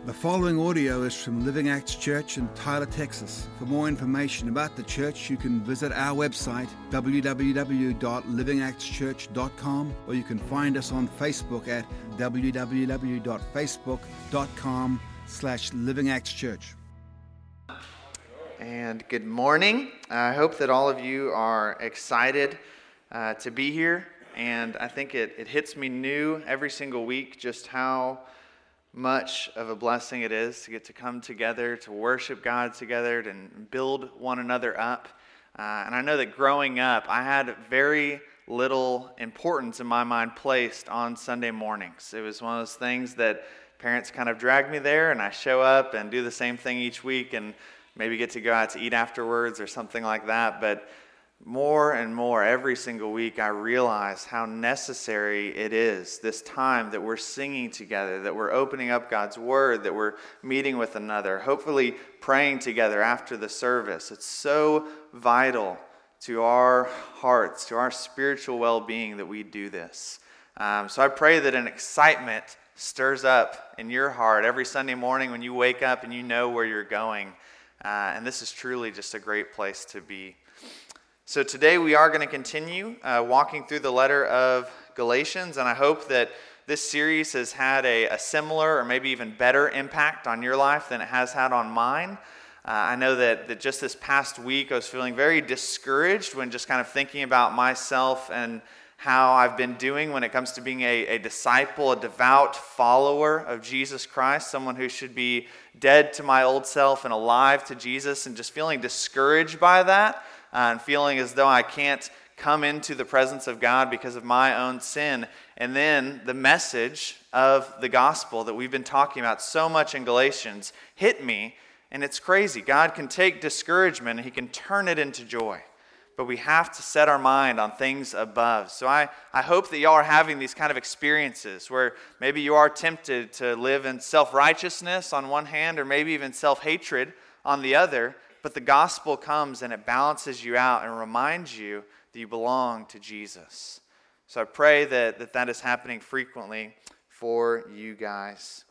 The following audio is from Living Acts Church in Tyler, Texas. For more information about the church, you can visit our website, www.livingactschurch.com, or you can find us on Facebook at www.facebook.com/livingactschurch. And good morning. I hope that all of you are excited to be here. And I think it hits me new every single week just how much of a blessing it is to get to come together, to worship God together, and build one another up. And I know that growing up, I had very little importance in my mind placed on Sunday mornings. It was one of those things that parents kind of drag me there, and I show up and do the same thing each week and maybe get to go out to eat afterwards or something like that. But more and more every single week, I realize how necessary it is, this time that we're singing together, that we're opening up God's Word, that we're meeting with another, hopefully praying together after the service. It's so vital to our hearts, to our spiritual well-being that we do this. So I pray that an excitement stirs up in your heart every Sunday morning when you wake up and you know where you're going. And this is truly just a great place to be. So today we are going to continue walking through the letter of Galatians, and I hope that this series has had a similar or maybe even better impact on your life than it has had on mine. I know that just this past week I was feeling very discouraged when just kind of thinking about myself and how I've been doing when it comes to being a disciple, a devout follower of Jesus Christ, someone who should be dead to my old self and alive to Jesus, and just feeling discouraged by that. And feeling as though I can't come into the presence of God because of my own sin. And then the message of the gospel that we've been talking about so much in Galatians hit me, and it's crazy. God can take discouragement and He can turn it into joy. But we have to set our mind on things above. So I hope that y'all are having these kind of experiences where maybe you are tempted to live in self-righteousness on one hand, or maybe even self-hatred on the other. But the gospel comes and it balances you out and reminds you that you belong to Jesus. So I pray that is happening frequently for you guys.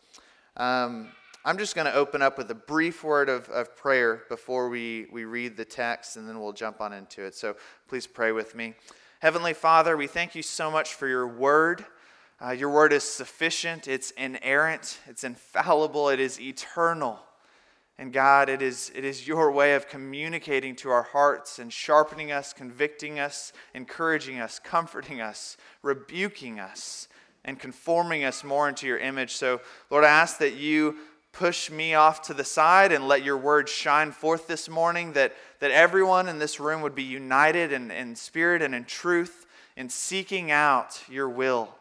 I'm just going to open up with a brief word of prayer before we read the text, and then we'll jump on into it. So please pray with me. Heavenly Father, we thank you so much for your word. Your word is sufficient, it's inerrant, it's infallible, it is eternal. And God, it is your way of communicating to our hearts and sharpening us, convicting us, encouraging us, comforting us, rebuking us, and conforming us more into your image. So, Lord, I ask that you push me off to the side and let your word shine forth this morning, that everyone in this room would be united in spirit and in truth in seeking out your will.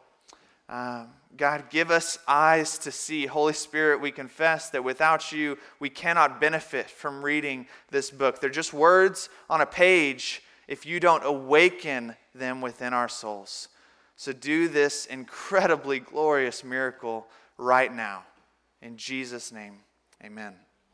God, give us eyes to see. Holy Spirit, we confess that without you, we cannot benefit from reading this book. They're just words on a page if you don't awaken them within our souls. So do this incredibly glorious miracle right now. In Jesus' name, amen.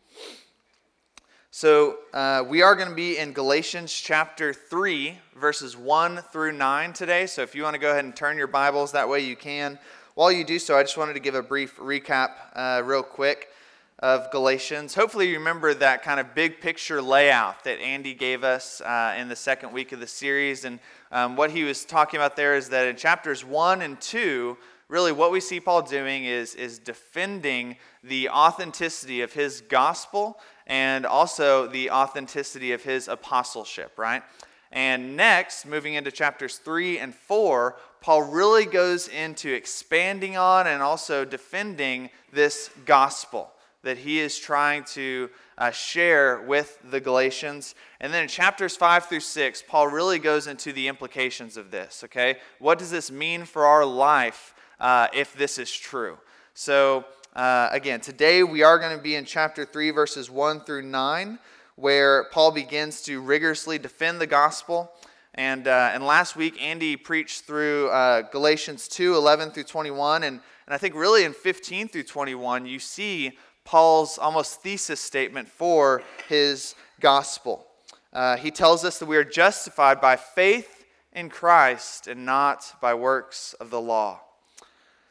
So we are going to be in Galatians chapter 3, verses 1 through 9 today. So if you want to go ahead and turn your Bibles, that way you can. While you do so, I just wanted to give a brief recap real quick of Galatians. Hopefully you remember that kind of big picture layout that Andy gave us in the second week of the series. And what he was talking about there is that in chapters 1 and 2, really what we see Paul doing is defending the authenticity of his gospel and also the authenticity of his apostleship, right? And next, moving into chapters 3 and 4, Paul really goes into expanding on and also defending this gospel that he is trying to share with the Galatians. And then in chapters 5 through 6, Paul really goes into the implications of this, okay? What does this mean for our life if this is true? So, again, today we are going to be in chapter 3, verses 1 through 9, where Paul begins to rigorously defend the gospel. And last week, Andy preached through Galatians 2, 11 through 21. And I think really in 15 through 21, you see Paul's almost thesis statement for his gospel. He tells us that we are justified by faith in Christ and not by works of the law.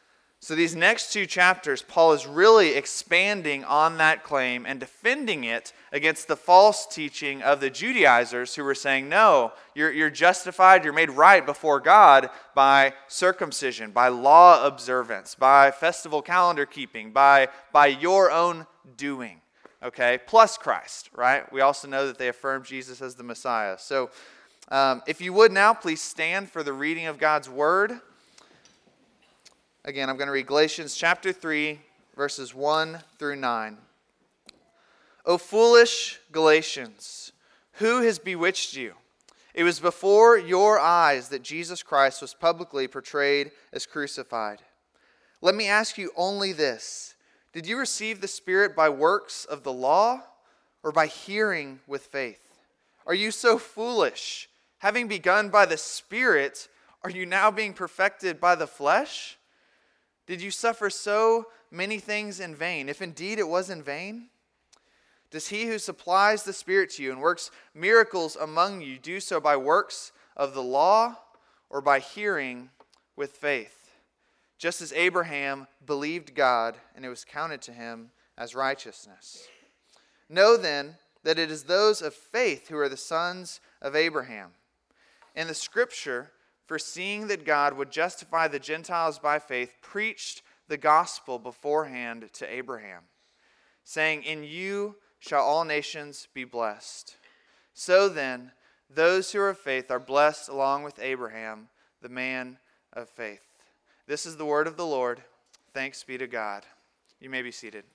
So these next two chapters, Paul is really expanding on that claim and defending it against the false teaching of the Judaizers who were saying, no, you're justified, you're made right before God by circumcision, by law observance, by festival calendar keeping, by your own doing, okay, plus Christ, right? We also know that they affirm Jesus as the Messiah. So if you would now, please stand for the reading of God's Word. Again, I'm going to read Galatians chapter 3, verses 1 through 9. O foolish Galatians, who has bewitched you? It was before your eyes that Jesus Christ was publicly portrayed as crucified. Let me ask you only this. Did you receive the Spirit by works of the law or by hearing with faith? Are you so foolish? Having begun by the Spirit, are you now being perfected by the flesh? Did you suffer so many things in vain, if indeed it was in vain? Does he who supplies the Spirit to you and works miracles among you do so by works of the law or by hearing with faith? Just as Abraham believed God, and it was counted to him as righteousness. Know then that it is those of faith who are the sons of Abraham. In the Scripture, foreseeing that God would justify the Gentiles by faith, preached the gospel beforehand to Abraham, saying, in you shall all nations be blessed. So then, those who are of faith are blessed along with Abraham, the man of faith. This is the word of the Lord. Thanks be to God. You may be seated.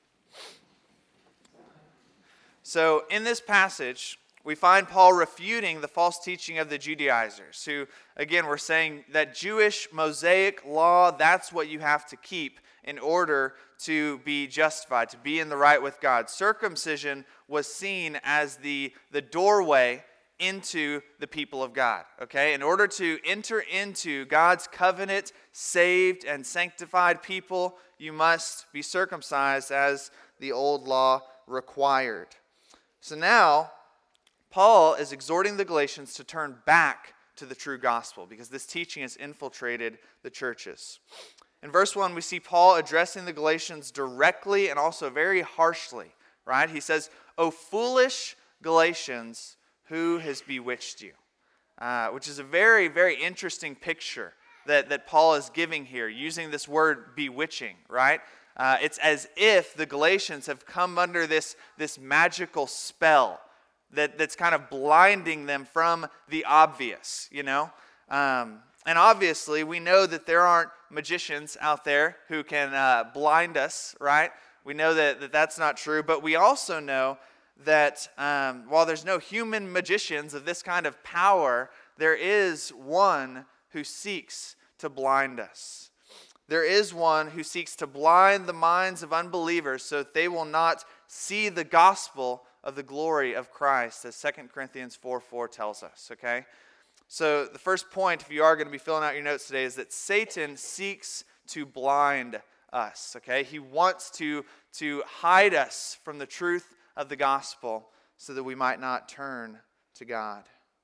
So, in this passage, we find Paul refuting the false teaching of the Judaizers, who, again, were saying that Jewish Mosaic law, that's what you have to keep in order to be justified, to be in the right with God. Circumcision was seen as the doorway into the people of God, okay? In order to enter into God's covenant, saved and sanctified people, you must be circumcised as the old law required. So now, Paul is exhorting the Galatians to turn back to the true gospel because this teaching has infiltrated the churches. In verse 1, we see Paul addressing the Galatians directly and also very harshly, right? He says, O foolish Galatians, who has bewitched you? Which is a very, very interesting picture that Paul is giving here, using this word bewitching, right? It's as if the Galatians have come under this magical spell that's kind of blinding them from the obvious, you know? And obviously, we know that there aren't magicians out there who can blind us, right? We know that that's not true, but we also know that while there's no human magicians of this kind of power, there is one who seeks to blind us. There is one who seeks to blind the minds of unbelievers so that they will not see the gospel of the glory of Christ, as 2 Corinthians 4:4 tells us, okay? So the first point, if you are going to be filling out your notes today, is that Satan seeks to blind us, okay? He wants to hide us from the truth of the gospel so that we might not turn to God.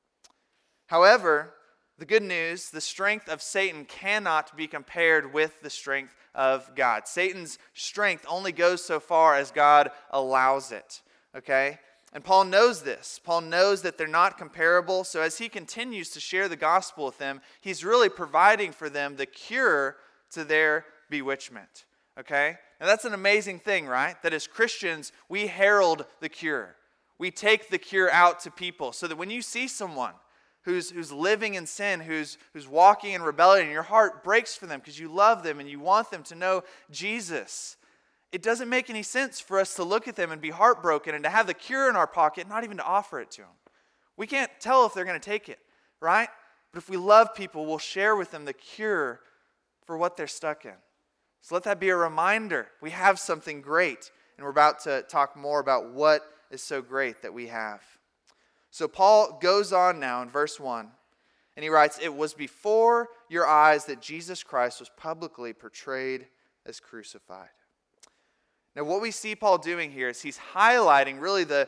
However, the good news, the strength of Satan cannot be compared with the strength of God. Satan's strength only goes so far as God allows it. Okay? And Paul knows this. Paul knows that they're not comparable. So as he continues to share the gospel with them, he's really providing for them the cure to their bewitchment. Okay? Now that's an amazing thing, right? That as Christians, we herald the cure. We take the cure out to people so that when you see someone who's living in sin, who's walking in rebellion, and your heart breaks for them because you love them and you want them to know Jesus, it doesn't make any sense for us to look at them and be heartbroken and to have the cure in our pocket, not even to offer it to them. We can't tell if they're going to take it, right? But if we love people, we'll share with them the cure for what they're stuck in. So let that be a reminder. We have something great, and we're about to talk more about what is so great that we have. So Paul goes on now in verse 1, and he writes, it was before your eyes that Jesus Christ was publicly portrayed as crucified. Now, what we see Paul doing here is he's highlighting really the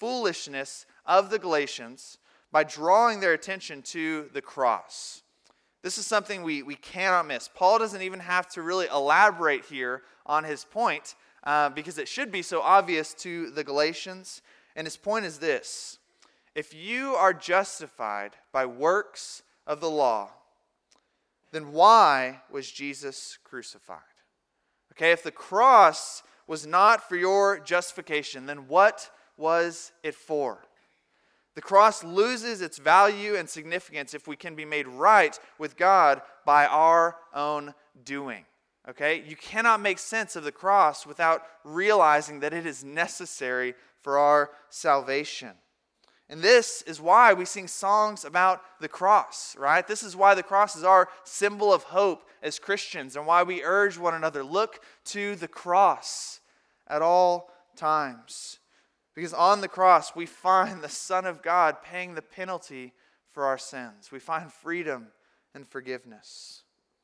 foolishness of the Galatians by drawing their attention to the cross. This is something we cannot miss. Paul doesn't even have to really elaborate here on his point because it should be so obvious to the Galatians. And his point is this: if you are justified by works of the law, then why was Jesus crucified? Okay, if the cross was not for your justification, then what was it for? The cross loses its value and significance if we can be made right with God by our own doing. Okay? You cannot make sense of the cross without realizing that it is necessary for our salvation. And this is why we sing songs about the cross, right? This is why the cross is our symbol of hope as Christians, and why we urge one another, look to the cross at all times. Because on the cross, we find the Son of God paying the penalty for our sins. We find freedom and forgiveness.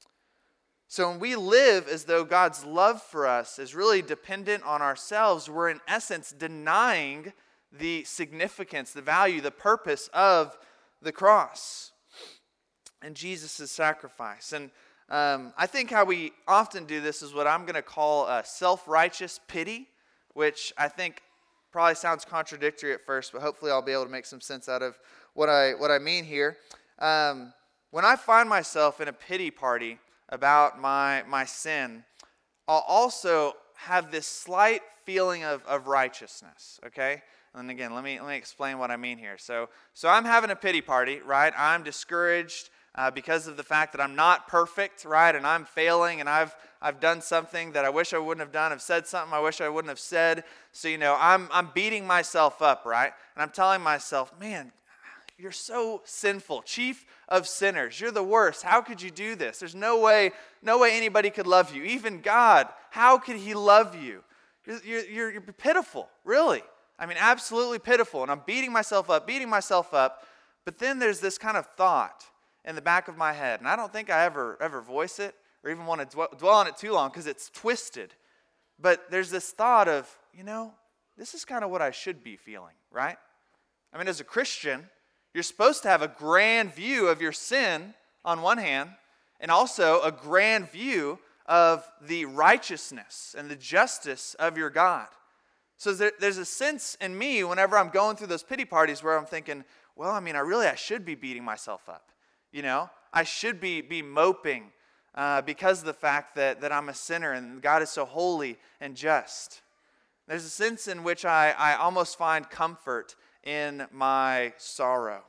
So when we live as though God's love for us is really dependent on ourselves, we're in essence denying the significance, the value, the purpose of the cross and Jesus' sacrifice. And I think how we often do this is what I'm going to call a self-righteous pity, which I think probably sounds contradictory at first, but hopefully I'll be able to make some sense out of what I mean here. When I find myself in a pity party about my sin, I'll also have this slight feeling of righteousness, okay? And again, let me explain what I mean here. So I'm having a pity party, right? I'm discouraged because of the fact that I'm not perfect, right? And I'm failing, and I've done something that I wish I wouldn't have done. I've said something I wish I wouldn't have said. So, I'm beating myself up, right? And I'm telling myself, man, you're so sinful. Chief of sinners. You're the worst. How could you do this? There's no way anybody could love you. Even God, how could he love you? You're pitiful, really. I mean, absolutely pitiful. And I'm beating myself up. But then there's this kind of thought in the back of my head. And I don't think I ever voice it or even want to dwell on it too long because it's twisted. But there's this thought of, this is kind of what I should be feeling, right? I mean, as a Christian, you're supposed to have a grand view of your sin on one hand, and also a grand view of the righteousness and the justice of your God. So there's a sense in me whenever I'm going through those pity parties where I'm thinking, well, I mean, I should be beating myself up. I should be moping because of the fact that I'm a sinner and God is so holy and just. There's a sense in which I almost find comfort in my sorrow.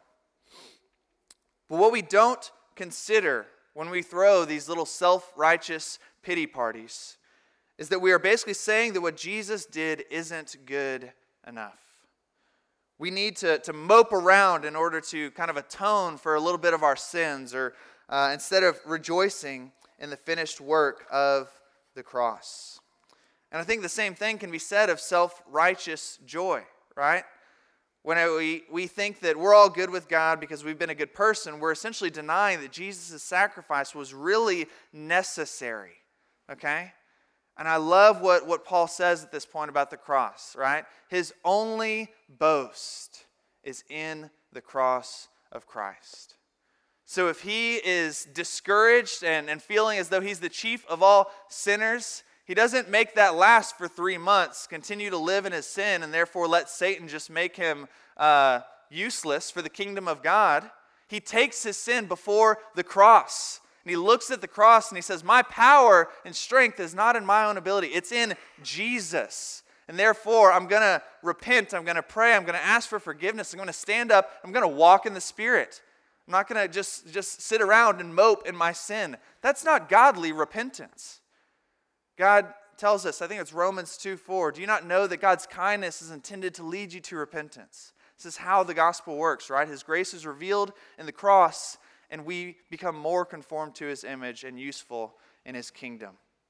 But what we don't consider when we throw these little self-righteous pity parties is that we are basically saying that what Jesus did isn't good enough. We need to mope around in order to kind of atone for a little bit of our sins, or instead of rejoicing in the finished work of the cross. And I think the same thing can be said of self-righteous joy, right? When we think that we're all good with God because we've been a good person, we're essentially denying that Jesus' sacrifice was really necessary, okay? And I love what Paul says at this point about the cross, right? His only boast is in the cross of Christ. So if he is discouraged and feeling as though he's the chief of all sinners, he doesn't make that last for 3 months, continue to live in his sin, and therefore let Satan just make him useless for the kingdom of God. He takes his sin before the cross. And he looks at the cross and he says, my power and strength is not in my own ability. It's in Jesus. And therefore, I'm going to repent. I'm going to pray. I'm going to ask for forgiveness. I'm going to stand up. I'm going to walk in the Spirit. I'm not going to just sit around and mope in my sin. That's not godly repentance. God tells us, I think it's Romans 2:4, do you not know that God's kindness is intended to lead you to repentance? This is how the gospel works, right? His grace is revealed in the cross, and we become more conformed to his image and useful in his kingdom.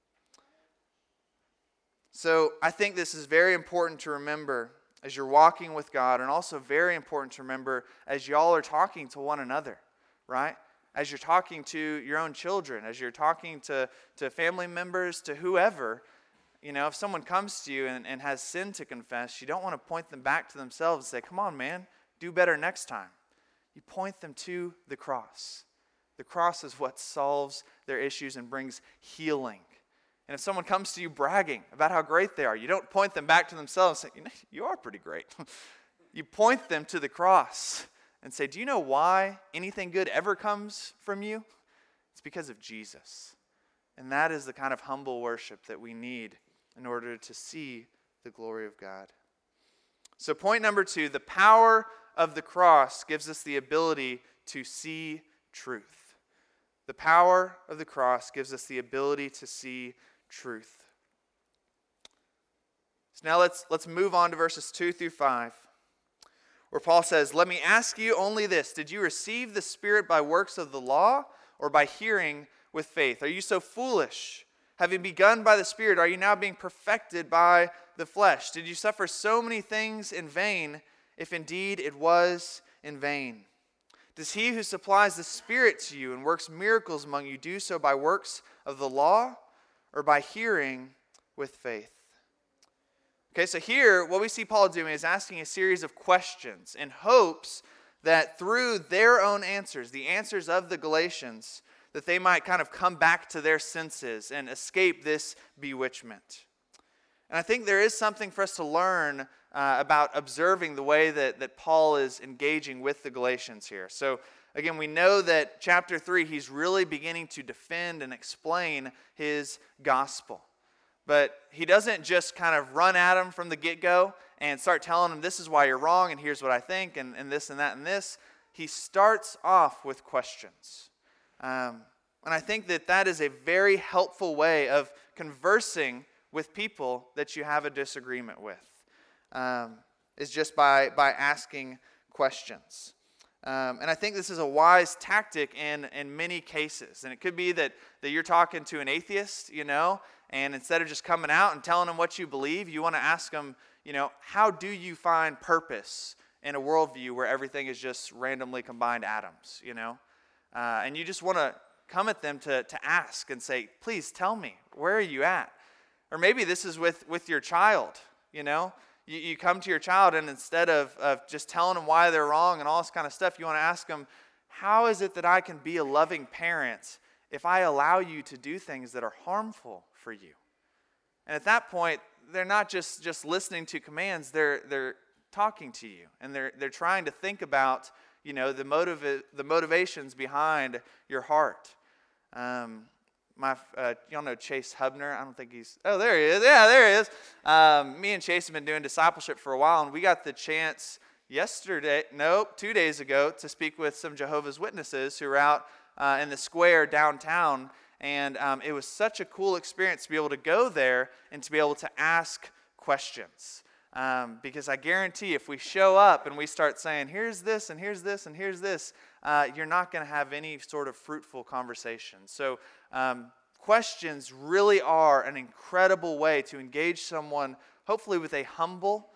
So I think this is very important to remember as you're walking with God, and also very important to remember as y'all are talking to one another, right? As you're talking to your own children, as you're talking to family members, to whoever, if someone comes to you and has sin to confess, you don't want to point them back to themselves and say, come on, man, do better next time. You point them to the cross. The cross is what solves their issues and brings healing. And if someone comes to you bragging about how great they are, you don't point them back to themselves and say, you are pretty great. You point them to the cross and say, do you know why anything good ever comes from you? It's because of Jesus. And that is the kind of humble worship that we need in order to see the glory of God. So point number 2, the power of the cross gives us the ability to see truth. The power of the cross gives us the ability to see truth. So now let's move on to verses 2 through 5, where Paul says, let me ask you only this, did you receive the Spirit by works of the law or by hearing with faith? Are you so foolish? Having begun by the Spirit, are you now being perfected by the flesh? Did you suffer so many things in vain, if indeed it was in vain? Does he who supplies the Spirit to you and works miracles among you do so by works of the law or by hearing with faith? Okay, so here what we see Paul doing is asking a series of questions in hopes that through their own answers, the answers of the Galatians, that they might kind of come back to their senses and escape this bewitchment. And I think there is something for us to learn about observing the way that Paul is engaging with the Galatians here. So again, we know that chapter 3, he's really beginning to defend and explain his gospel. But he doesn't just kind of run at them from the get-go and start telling them, this is why you're wrong, and here's what I think, and this and that and this. He starts off with questions. And I think that is a very helpful way of conversing with people that you have a disagreement with, is just by asking questions. And I think this is a wise tactic in many cases. And it could be that you're talking to an atheist, and instead of just coming out and telling them what you believe, you want to ask them, how do you find purpose in a worldview where everything is just randomly combined atoms, And you just want to come at them to ask and say, please tell me, where are you at? Or maybe this is with your child, You come to your child, and instead of just telling them why they're wrong and all this kind of stuff, you want to ask them, how is it that I can be a loving parent if I allow you to do things that are harmful for you? And at that point, they're not just listening to commands, they're talking to you, and they're trying to think about the motivations behind your heart. Y'all know Chase Hubner. I don't think he's... Oh, there he is. Yeah, there he is. Me and Chase have been doing discipleship for a while, and we got the chance 2 days ago, to speak with some Jehovah's Witnesses who were out in the square downtown, and it was such a cool experience to be able to go there and to be able to ask questions. Because I guarantee if we show up and we start saying, here's this, and here's this, and here's this, you're not going to have any sort of fruitful conversation. So questions really are an incredible way to engage someone, hopefully with a humble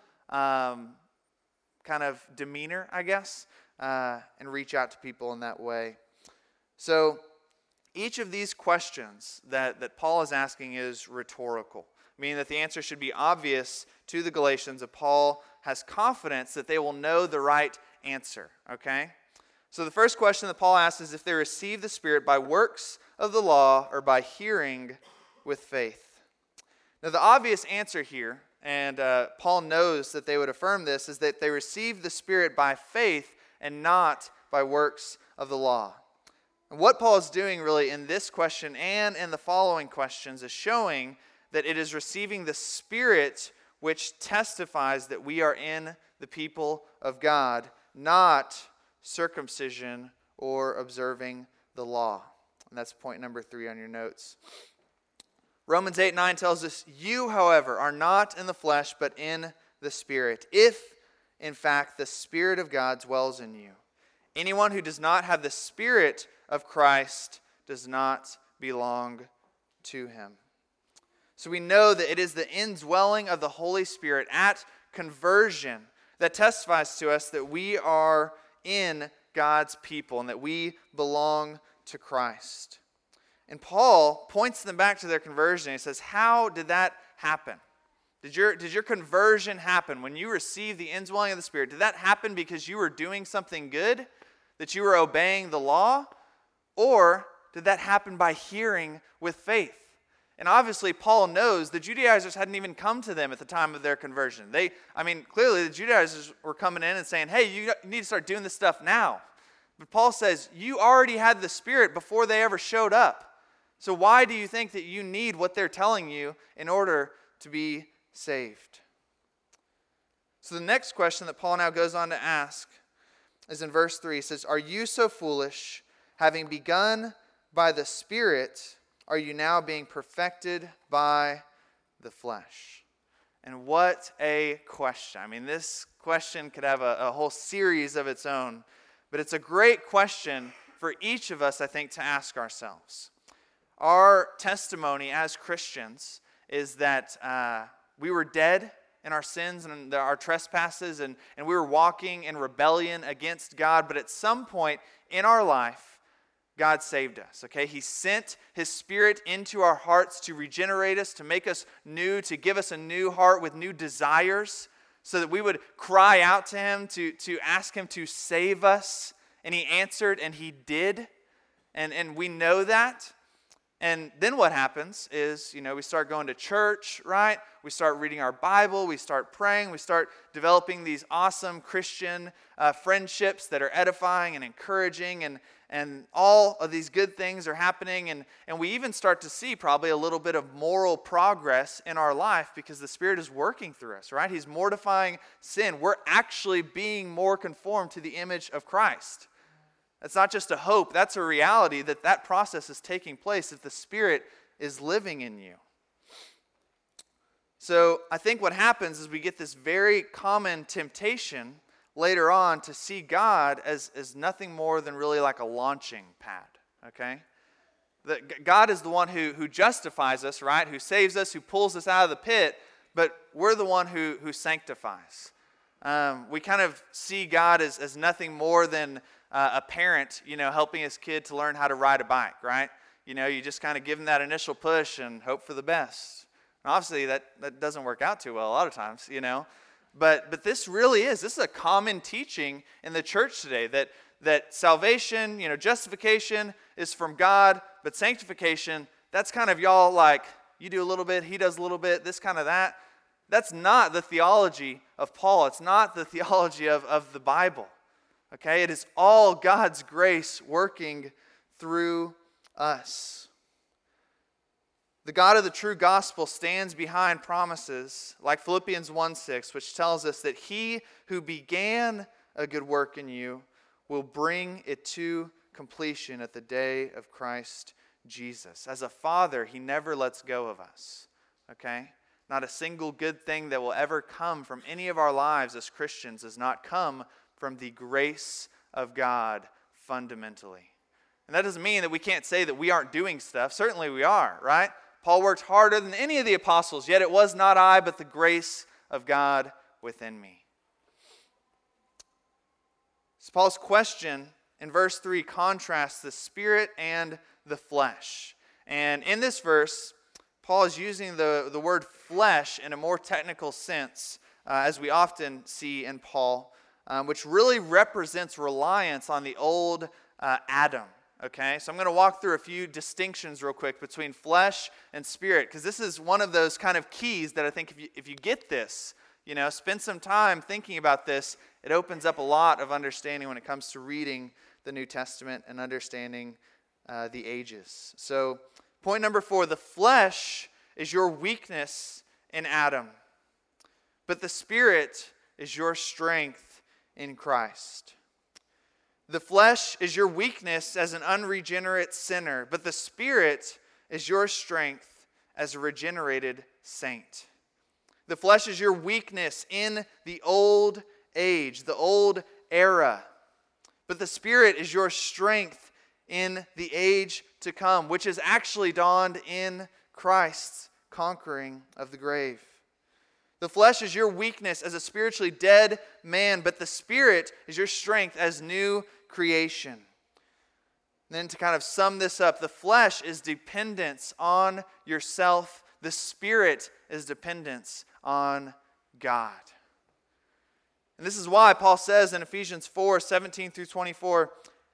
kind of demeanor, I guess, and reach out to people in that way. So each of these questions that Paul is asking is rhetorical, meaning that the answer should be obvious to the Galatians, that Paul has confidence that they will know the right answer, okay? So the first question that Paul asks is if they receive the Spirit by works of the law or by hearing with faith. Now the obvious answer here, and Paul knows that they would affirm this, is that they receive the Spirit by faith and not by works of the law. And what Paul is doing really in this question and in the following questions is showing that it is receiving the Spirit which testifies that we are in the people of God, not circumcision or observing the law. And that's point number 3 on your notes. Romans 8:9 tells us, you, however, are not in the flesh, but in the Spirit, if, in fact, the Spirit of God dwells in you. Anyone who does not have the Spirit of Christ does not belong to him. So we know that it is the indwelling of the Holy Spirit at conversion that testifies to us that we are in God's people and that we belong to Christ. And Paul points them back to their conversion. He says, how did that happen? Did your conversion happen when you received the indwelling of the Spirit? Did that happen because you were doing something good? That you were obeying the law? Or did that happen by hearing with faith? And obviously, Paul knows the Judaizers hadn't even come to them at the time of their conversion. Clearly the Judaizers were coming in and saying, hey, you need to start doing this stuff now. But Paul says, you already had the Spirit before they ever showed up. So why do you think that you need what they're telling you in order to be saved? So the next question that Paul now goes on to ask is in verse 3. He says, are you so foolish, having begun by the Spirit, are you now being perfected by the flesh? And what a question. This question could have a whole series of its own, but it's a great question for each of us, I think, to ask ourselves. Our testimony as Christians is that we were dead in our sins and our trespasses, and we were walking in rebellion against God, but at some point in our life, God saved us, okay? He sent His Spirit into our hearts to regenerate us, to make us new, to give us a new heart with new desires, so that we would cry out to Him, to ask Him to save us. And He answered, and He did. And we know that. And then what happens is, we start going to church, right? We start reading our Bible, we start praying, we start developing these awesome Christian friendships that are edifying and encouraging, and all of these good things are happening, and we even start to see probably a little bit of moral progress in our life because the Spirit is working through us, right? He's mortifying sin. We're actually being more conformed to the image of Christ. That's not just a hope, that's a reality that process is taking place, that the Spirit is living in you. So I think what happens is we get this very common temptation later on to see God as nothing more than really like a launching pad, okay? God is the one who justifies us, right? Who saves us, who pulls us out of the pit, but we're the one who sanctifies. We kind of see God as nothing more than a parent, helping his kid to learn how to ride a bike, right? You just kind of give him that initial push and hope for the best. And obviously, that doesn't work out too well a lot of times, But this is a common teaching in the church today, that salvation, justification is from God, but sanctification, that's kind of y'all like, you do a little bit, he does a little bit, this kind of that. That's not the theology of Paul. It's not the theology of the Bible. Okay? It is all God's grace working through us. The God of the true gospel stands behind promises like Philippians 1:6, which tells us that He who began a good work in you will bring it to completion at the day of Christ Jesus. As a Father, He never lets go of us. Okay? Not a single good thing that will ever come from any of our lives as Christians does not come from the grace of God fundamentally. And that doesn't mean that we can't say that we aren't doing stuff. Certainly we are, right? Paul worked harder than any of the apostles, yet it was not I, but the grace of God within me. So Paul's question in verse 3 contrasts the spirit and the flesh. And in this verse, Paul is using the word flesh in a more technical sense, as we often see in Paul, which really represents reliance on the old Adam. Okay, so I'm going to walk through a few distinctions real quick between flesh and spirit, because this is one of those kind of keys that I think if you get this, spend some time thinking about this, it opens up a lot of understanding when it comes to reading the New Testament and understanding the ages. So point number 4, the flesh is your weakness in Adam, but the spirit is your strength in Christ. The flesh is your weakness as an unregenerate sinner, but the Spirit is your strength as a regenerated saint. The flesh is your weakness in the old age, the old era, but the Spirit is your strength in the age to come, which has actually dawned in Christ's conquering of the grave. The flesh is your weakness as a spiritually dead man, but the Spirit is your strength as new creation. And then to kind of sum this up, the flesh is dependence on yourself. The Spirit is dependence on God. And this is why Paul says in Ephesians 4:17 through 24,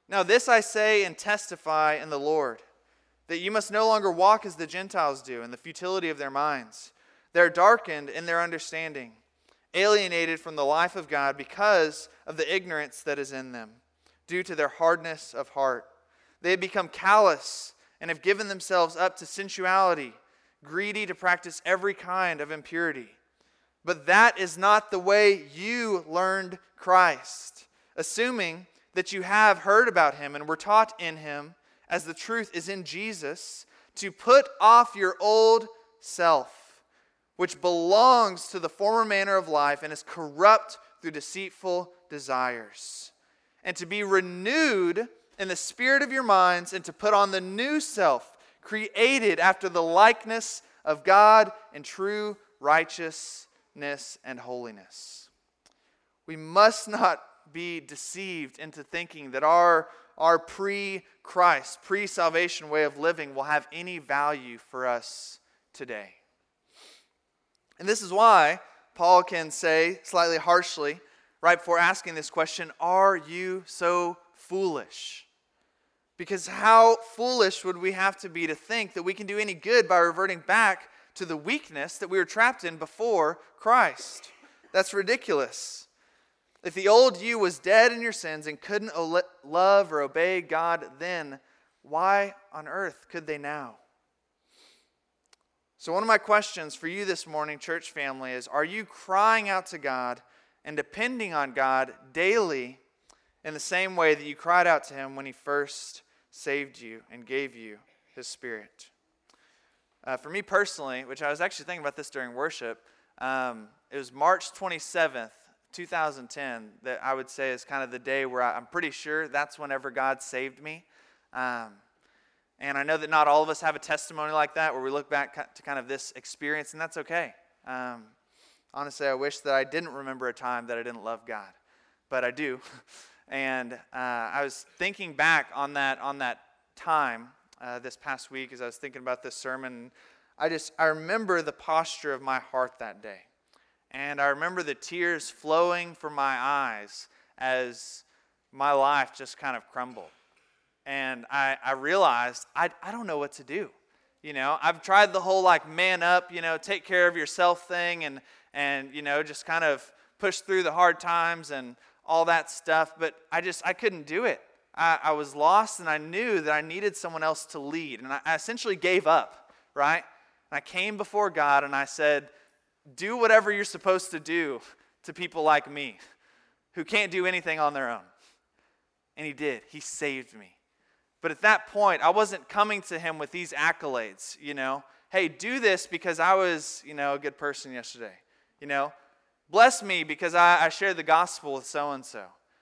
Now this I say and testify in the Lord, that you must no longer walk as the Gentiles do in the futility of their minds. They are darkened in their understanding, alienated from the life of God because of the ignorance that is in them, due to their hardness of heart. They have become callous and have given themselves up to sensuality, greedy to practice every kind of impurity. But that is not the way you learned Christ, assuming that you have heard about him and were taught in him, as the truth is in Jesus, to put off your old self, which belongs to the former manner of life and is corrupt through deceitful desires, and to be renewed in the spirit of your minds, and to put on the new self, created after the likeness of God in true righteousness and holiness. We must not be deceived into thinking that our pre-Christ, pre-salvation way of living will have any value for us today. And this is why Paul can say, slightly harshly, right before asking this question, are you so foolish? Because how foolish would we have to be to think that we can do any good by reverting back to the weakness that we were trapped in before Christ? That's ridiculous. If the old you was dead in your sins and couldn't love or obey God then, why on earth could they now? So one of my questions for you this morning, church family, is, are you crying out to God and depending on God daily in the same way that you cried out to him when he first saved you and gave you his Spirit? For me personally, which I was actually thinking about this during worship, it was March 27th, 2010, that I would say is kind of the day where I'm pretty sure that's whenever God saved me. And I know that not all of us have a testimony like that where we look back to kind of this experience, and that's okay. Honestly, I wish that I didn't remember a time that I didn't love God, but I do. And I was thinking back on that time this past week as I was thinking about this sermon. I remember the posture of my heart that day. And I remember the tears flowing from my eyes as my life just kind of crumbled. And I realized I don't know what to do. You know, I've tried the whole man up, take care of yourself thing and just kind of push through the hard times and all that stuff. But I couldn't do it. I was lost, and I knew that I needed someone else to lead. And I essentially gave up, right? And I came before God and I said, do whatever you're supposed to do to people like me who can't do anything on their own. And he did. He saved me. But at that point, I wasn't coming to him with these accolades, Hey, do this because I was, a good person yesterday. Bless me because I shared the gospel with so-and-so.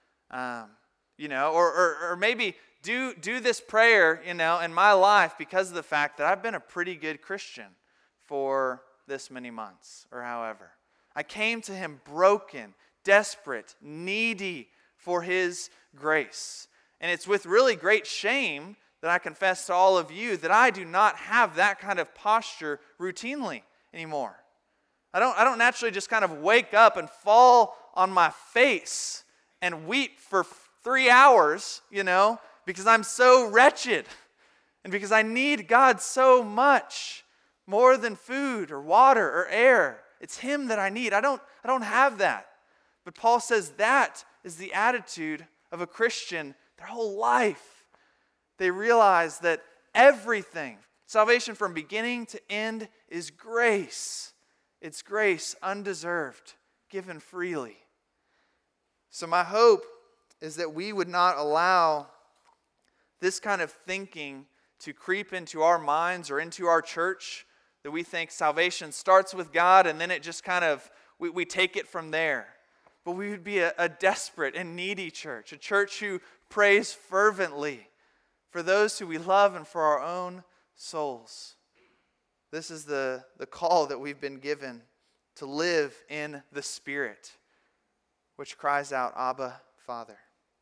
Or maybe do this prayer, in my life because of the fact that I've been a pretty good Christian for this many months or however. I came to him broken, desperate, needy for his grace. And it's with really great shame that I confess to all of you that I do not have that kind of posture routinely anymore. I don't naturally just kind of wake up and fall on my face and weep for 3 hours, because I'm so wretched and because I need God so much. More than food or water or air. It's him that I need. I don't have that. But Paul says that is the attitude of a Christian their whole life. They realize that everything, salvation from beginning to end, is grace. It's grace, undeserved, given freely. So my hope is that we would not allow this kind of thinking to creep into our minds or into our church, that we think salvation starts with God and then it just kind of, we take it from there. But we would be a desperate and needy church, a church who prays fervently for those who we love and for our own souls. This is the call that we've been given to live in the Spirit, which cries out, Abba, Father.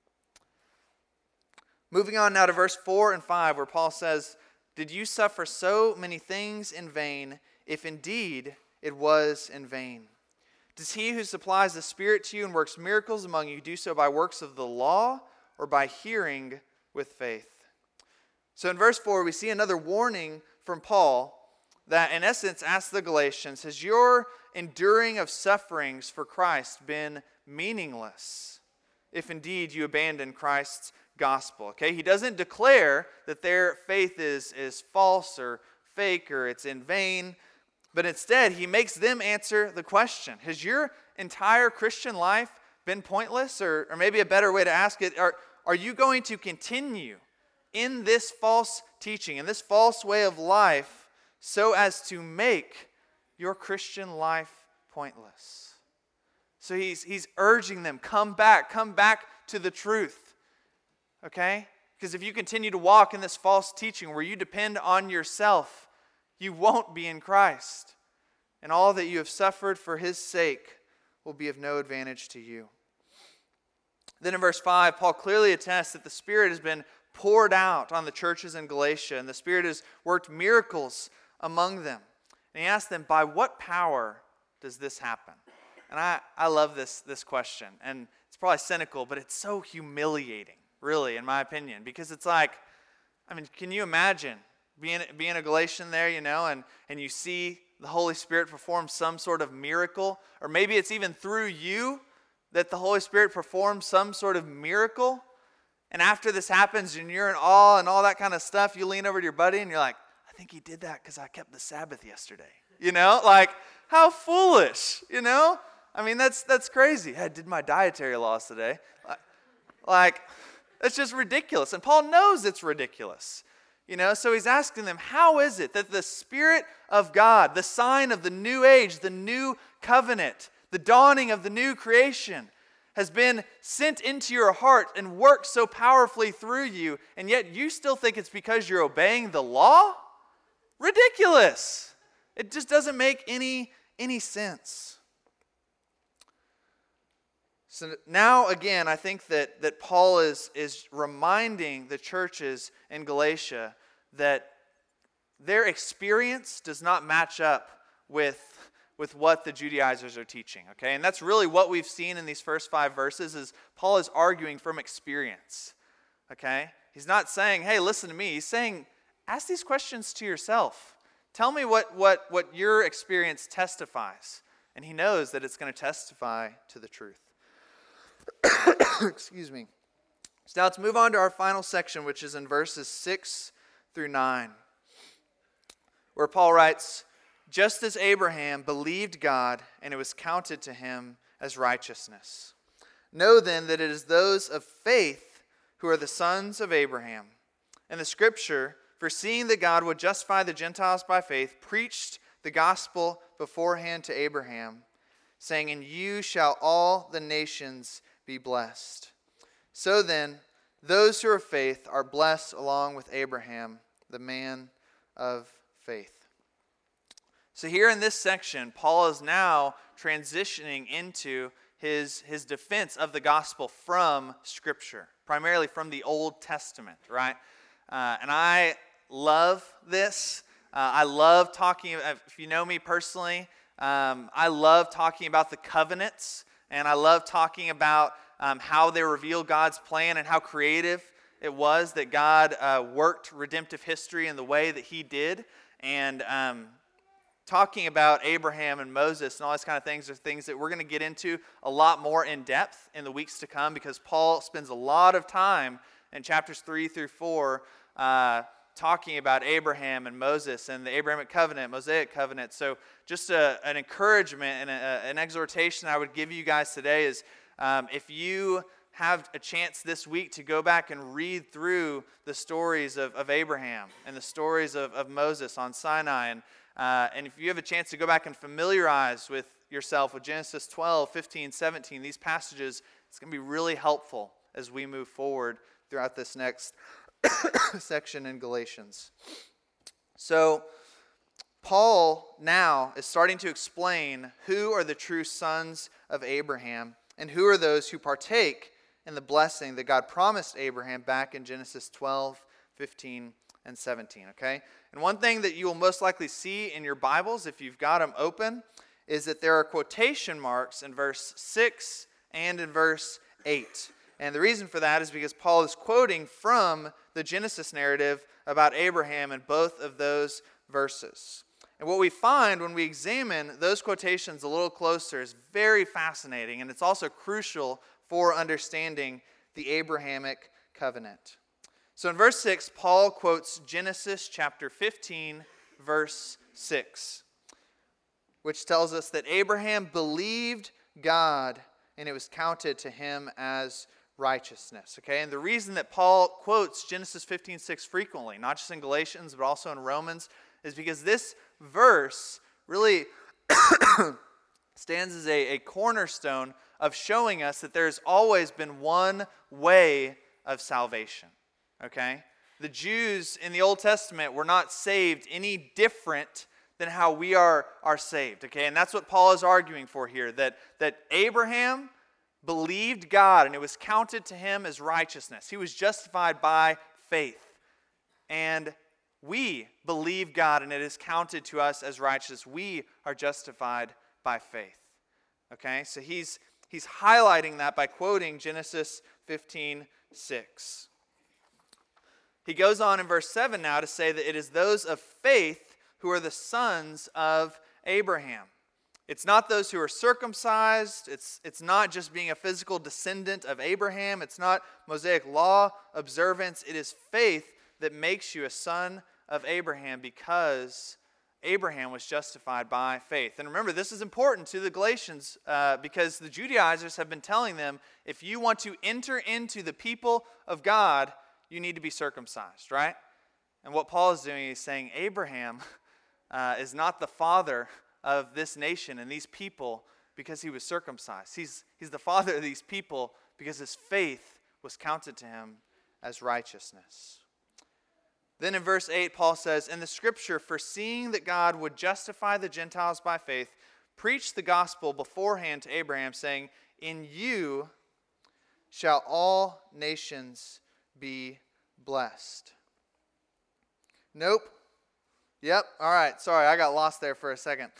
Moving on now to verse 4 and 5, where Paul says, did you suffer so many things in vain, if indeed it was in vain? Does he who supplies the Spirit to you and works miracles among you do so by works of the law or by hearing with faith. So in verse 4, we see another warning from Paul that in essence asks the Galatians, has your enduring of sufferings for Christ been meaningless if indeed you abandon Christ's gospel? Okay, he doesn't declare that their faith is false or fake or it's in vain, but instead he makes them answer the question, has your entire Christian life been pointless? Or maybe a better way to ask it, are you going to continue in this false teaching, in this false way of life, so as to make your Christian life pointless? So he's urging them, come back to the truth. Okay? Because if you continue to walk in this false teaching where you depend on yourself, you won't be in Christ. And all that you have suffered for His sake will be of no advantage to you. Then in verse 5, Paul clearly attests that the Spirit has been poured out on the churches in Galatia, and the Spirit has worked miracles among them. And he asks them, by what power does this happen? And I love this question. And it's probably cynical, but it's so humiliating, really, in my opinion. Because it's like, I mean, can you imagine being a Galatian there, and you see the Holy Spirit perform some sort of miracle? Or maybe it's even through you that the Holy Spirit performs some sort of miracle. And after this happens and you're in awe and all that kind of stuff, you lean over to your buddy and you're like, I think he did that because I kept the Sabbath yesterday. Like, how foolish, I mean, that's crazy. I did my dietary laws today. Like, that's just ridiculous. And Paul knows it's ridiculous. So he's asking them, how is it that the Spirit of God, the sign of the new age, the new covenant, the dawning of the new creation, has been sent into your heart and worked so powerfully through you, and yet you still think it's because you're obeying the law? Ridiculous. It just doesn't make any sense. So now, again, I think that Paul is reminding the churches in Galatia that their experience does not match up with what the Judaizers are teaching, okay? And that's really what we've seen in these first 5 verses is Paul is arguing from experience, okay? He's not saying, hey, listen to me. He's saying, ask these questions to yourself. Tell me what your experience testifies. And he knows that it's going to testify to the truth. Excuse me. So now let's move on to our final section, which is in verses 6 through 9, where Paul writes, just as Abraham believed God, and it was counted to him as righteousness. Know then that it is those of faith who are the sons of Abraham. And the Scripture, foreseeing that God would justify the Gentiles by faith, preached the gospel beforehand to Abraham, saying, in you shall all the nations be blessed. So then, those who are of faith are blessed along with Abraham, the man of faith. So here in this section, Paul is now transitioning into his defense of the gospel from Scripture, primarily from the Old Testament, right? And I love this. I love talking, if you know me personally, I love talking about the covenants, and I love talking about how they reveal God's plan and how creative it was that God worked redemptive history in the way that He did. And talking about Abraham and Moses and all these kind of things are things that we're going to get into a lot more in depth in the weeks to come, because Paul spends a lot of time in chapters 3 through 4 talking about Abraham and Moses and the Abrahamic covenant, Mosaic covenant. So just an encouragement and an exhortation I would give you guys today is if you have a chance this week to go back and read through the stories of Abraham and the stories of Moses on Sinai, and if you have a chance to go back and familiarize with yourself with Genesis 12, 15, 17, these passages, it's going to be really helpful as we move forward throughout this next section in Galatians. So Paul now is starting to explain who are the true sons of Abraham and who are those who partake in the blessing that God promised Abraham back in Genesis 12, 15, and 17, okay? And one thing that you will most likely see in your Bibles, if you've got them open, is that there are quotation marks in verse 6 and in verse 8. And the reason for that is because Paul is quoting from the Genesis narrative about Abraham in both of those verses. And what we find when we examine those quotations a little closer is very fascinating, and it's also crucial for understanding the Abrahamic covenant. So in verse 6, Paul quotes Genesis chapter 15, verse 6, which tells us that Abraham believed God, and it was counted to him as righteousness. Okay, and the reason that Paul quotes Genesis 15:6 frequently, not just in Galatians, but also in Romans, is because this verse really stands as a cornerstone of showing us that there's always been one way of salvation. Okay? The Jews in the Old Testament were not saved any different than how we are saved. Okay? And that's what Paul is arguing for here, that Abraham believed God and it was counted to him as righteousness. He was justified by faith. And we believe God and it is counted to us as righteous. We are justified by faith. Okay? So he's highlighting that by quoting Genesis 15:6. He goes on in verse 7 now to say that it is those of faith who are the sons of Abraham. It's not those who are circumcised. It's not just being a physical descendant of Abraham. It's not Mosaic law observance. It is faith that makes you a son of Abraham because Abraham was justified by faith. And remember, this is important to the Galatians because the Judaizers have been telling them, if you want to enter into the people of God, you need to be circumcised, right? And what Paul is doing is saying Abraham is not the father of this nation and these people because he was circumcised. He's the father of these people because his faith was counted to him as righteousness. Then in verse 8, Paul says, "In the scripture, foreseeing that God would justify the Gentiles by faith, preached the gospel beforehand to Abraham, saying, 'In you shall all nations be blessed.'" Nope. Yep. All right. Sorry, I got lost there for a second.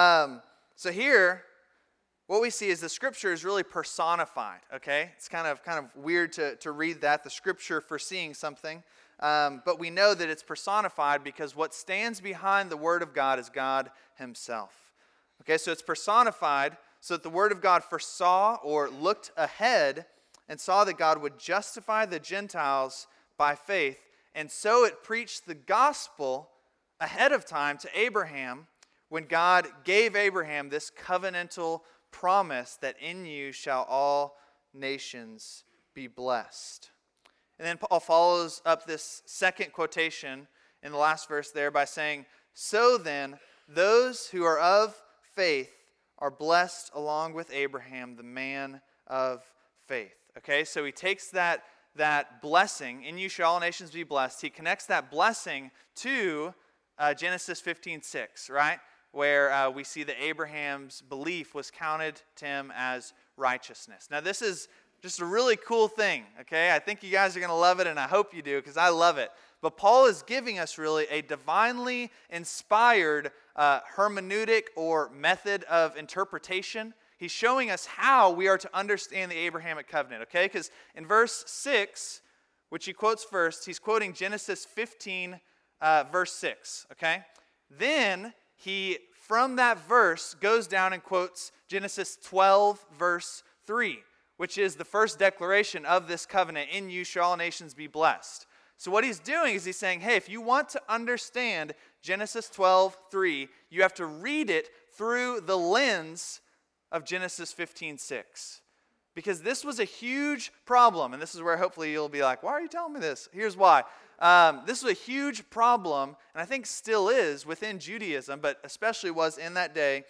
So here, what we see is the scripture is really personified. Okay, it's kind of weird to read that, the scripture foreseeing something, but we know that it's personified because what stands behind the word of God is God Himself. Okay, so it's personified so that the word of God foresaw or looked ahead and saw that God would justify the Gentiles by faith, and so it preached the gospel ahead of time to Abraham when God gave Abraham this covenantal promise that in you shall all nations be blessed. And then Paul follows up this second quotation in the last verse there by saying, "So then, those who are of faith are blessed along with Abraham, the man of faith." Okay, so he takes that blessing, in you shall all nations be blessed. He connects that blessing to Genesis 15:6, right? Where we see that Abraham's belief was counted to him as righteousness. Now, this is just a really cool thing, okay? I think you guys are going to love it, and I hope you do, because I love it. But Paul is giving us really a divinely inspired hermeneutic or method of interpretation. He's showing us how we are to understand the Abrahamic covenant, okay? Because in verse 6, which he quotes first, he's quoting Genesis 15, verse 6, okay? Then he, from that verse, goes down and quotes Genesis 12, verse 3, which is the first declaration of this covenant, "In you shall all nations be blessed." So what he's doing is he's saying, hey, if you want to understand Genesis 12:3, you have to read it through the lens of Genesis 15:6. Because this was a huge problem, and this is where hopefully you'll be like, why are you telling me this? Here's why. This was a huge problem, and I think still is within Judaism, but especially was in that day.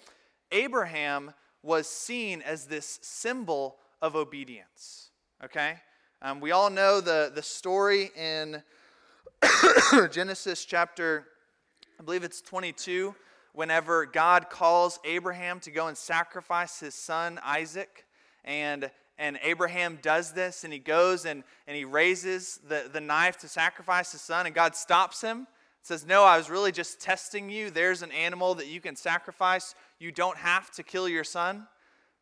Abraham was seen as this symbol of obedience, okay? We all know the story in Genesis chapter, I believe it's 22, whenever God calls Abraham to go and sacrifice his son Isaac, and Abraham does this, and he goes and he raises the knife to sacrifice his son, and God stops him, says, "No, I was really just testing you. There's an animal that you can sacrifice. You don't have to kill your son," right?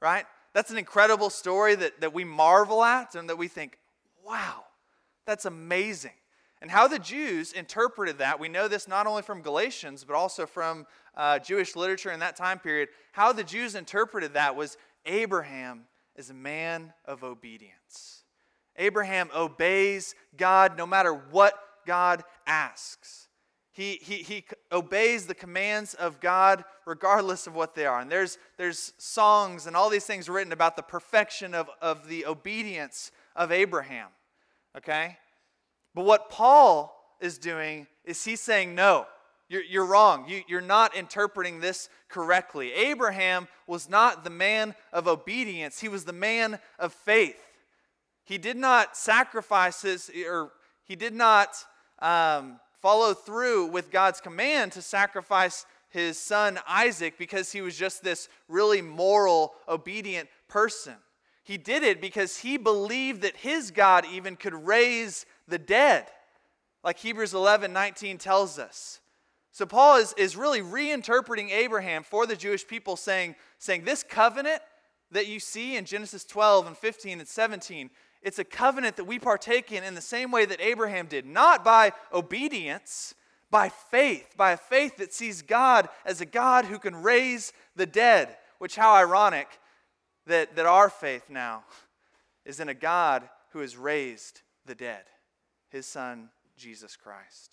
That's an incredible story that we marvel at and that we think, wow, that's amazing. And how the Jews interpreted that, we know this not only from Galatians, but also from Jewish literature in that time period. How the Jews interpreted that was Abraham is a man of obedience. Abraham obeys God no matter what God asks. He obeys the commands of God regardless of what they are. And there's songs and all these things written about the perfection of the obedience of Abraham. Okay? But what Paul is doing is he's saying, no, you're wrong. You're not interpreting this correctly. Abraham was not the man of obedience. He was the man of faith. He did not sacrifice he did not follow through with God's command to sacrifice his son Isaac because he was just this really moral, obedient person. He did it because he believed that his God even could raise the dead, like Hebrews 11:19 tells us. So Paul is really reinterpreting Abraham for the Jewish people, saying this covenant that you see in Genesis 12 and 15 and 17, it's a covenant that we partake in the same way that Abraham did, not by obedience, by faith, by a faith that sees God as a God who can raise the dead, which how ironic that our faith now is in a God who has raised the dead, his son, Jesus Christ.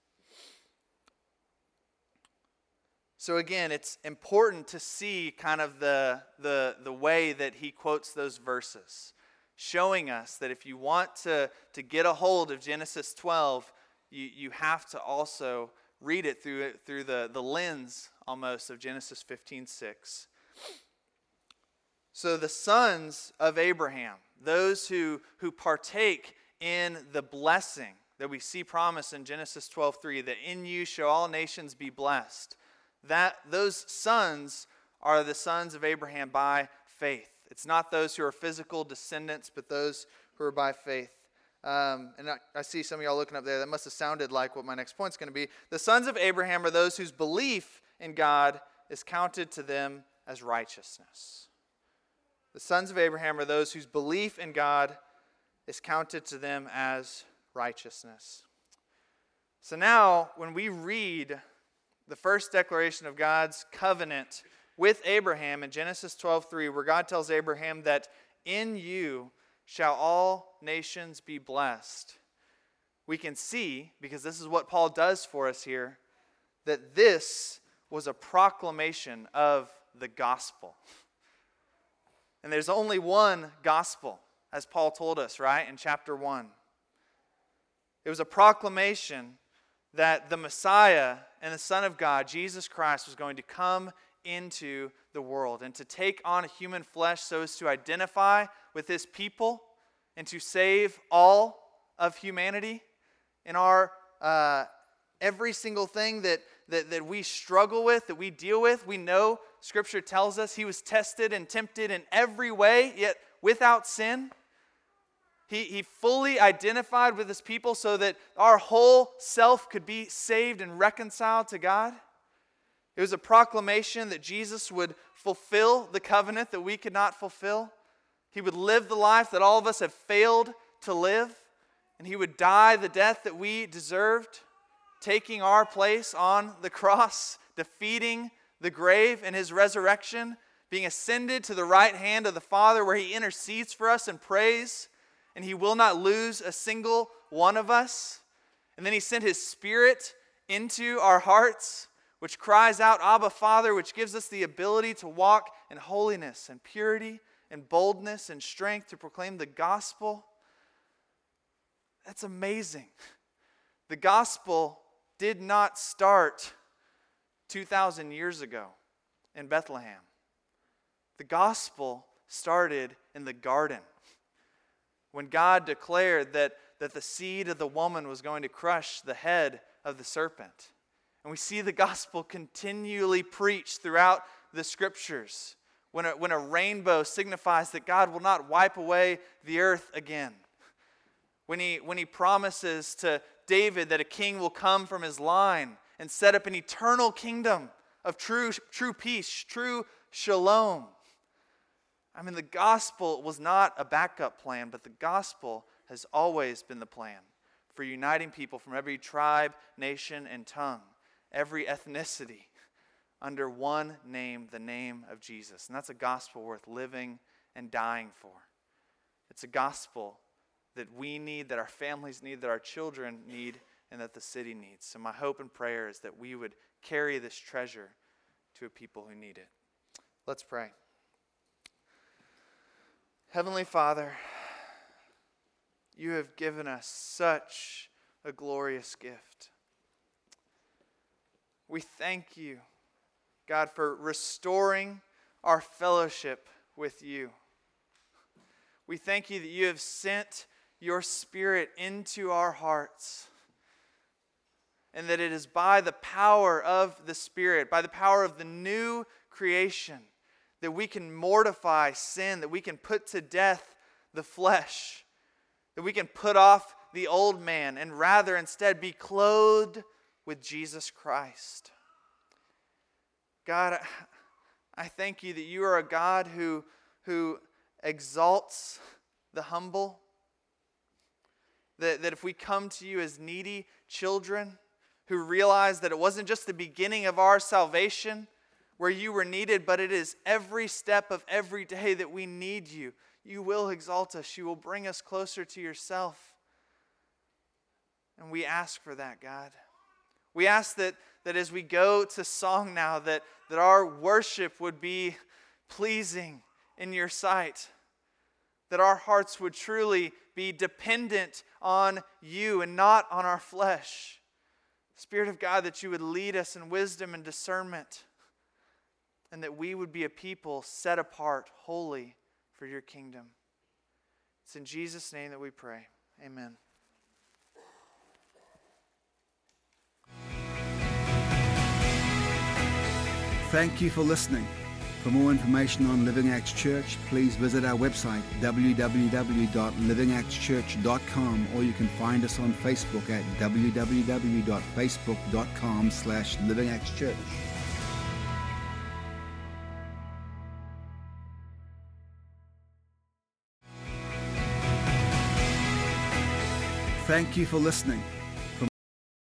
So again, it's important to see kind of the way that he quotes those verses, showing us that if you want to get a hold of Genesis 12, you have to also read it through the lens almost of Genesis 15:6. So the sons of Abraham, those who partake in the blessing that we see promised in Genesis 12:3, that in you shall all nations be blessed, that those sons are the sons of Abraham by faith. It's not those who are physical descendants, but those who are by faith. And I see some of y'all looking up there. That must have sounded like what my next point's going to be. The sons of Abraham are those whose belief in God is counted to them as righteousness. The sons of Abraham are those whose belief in God is counted to them as righteousness. So now, when we read the first declaration of God's covenant with Abraham in Genesis 12:3, where God tells Abraham that in you shall all nations be blessed, we can see, because this is what Paul does for us here, that this was a proclamation of the gospel. And there's only one gospel, as Paul told us, right, in chapter 1. It was a proclamation that the Messiah and the Son of God, Jesus Christ, was going to come into the world and to take on a human flesh so as to identify with his people and to save all of humanity in our every single thing that we struggle with, that we deal with. We know Scripture tells us he was tested and tempted in every way, yet without sin. He fully identified with his people so that our whole self could be saved and reconciled to God. It was a proclamation that Jesus would fulfill the covenant that we could not fulfill. He would live the life that all of us have failed to live. And he would die the death that we deserved, taking our place on the cross, defeating the grave in his resurrection, being ascended to the right hand of the Father where he intercedes for us and prays. And he will not lose a single one of us. And then he sent his Spirit into our hearts, which cries out, Abba, Father, which gives us the ability to walk in holiness and purity and boldness and strength to proclaim the gospel. That's amazing. The gospel did not start 2,000 years ago in Bethlehem. The gospel started in the garden when God declared that the seed of the woman was going to crush the head of the serpent. And we see the gospel continually preached throughout the Scriptures when a rainbow signifies that God will not wipe away the earth again. When he promises to David that a king will come from his line and set up an eternal kingdom of true peace, true shalom. I mean, the gospel was not a backup plan, but the gospel has always been the plan for uniting people from every tribe, nation, and tongue, every ethnicity, under one name, the name of Jesus. And that's a gospel worth living and dying for. It's a gospel that we need, that our families need, that our children need, and that the city needs. So my hope and prayer is that we would carry this treasure to a people who need it. Let's pray. Heavenly Father, you have given us such a glorious gift. We thank you, God, for restoring our fellowship with you. We thank you that you have sent your Spirit into our hearts, and that it is by the power of the Spirit, by the power of the new creation, that we can mortify sin, that we can put to death the flesh, that we can put off the old man and rather instead be clothed with Jesus Christ. God, I thank you that you are a God who exalts the humble, that if we come to you as needy children who realize that it wasn't just the beginning of our salvation where you were needed, but it is every step of every day that we need you. You will exalt us. You will bring us closer to yourself. And we ask for that, God. We ask that as we go to song now, that our worship would be pleasing in your sight. That our hearts would truly be dependent on you and not on our flesh. Spirit of God, that you would lead us in wisdom and discernment, and that we would be a people set apart, holy for your kingdom. It's in Jesus' name that we pray. Amen. Thank you for listening. For more information on Living Acts Church, please visit our website, www.livingactschurch.com, or you can find us on Facebook at www.facebook.com/livingactschurch. Thank you for listening.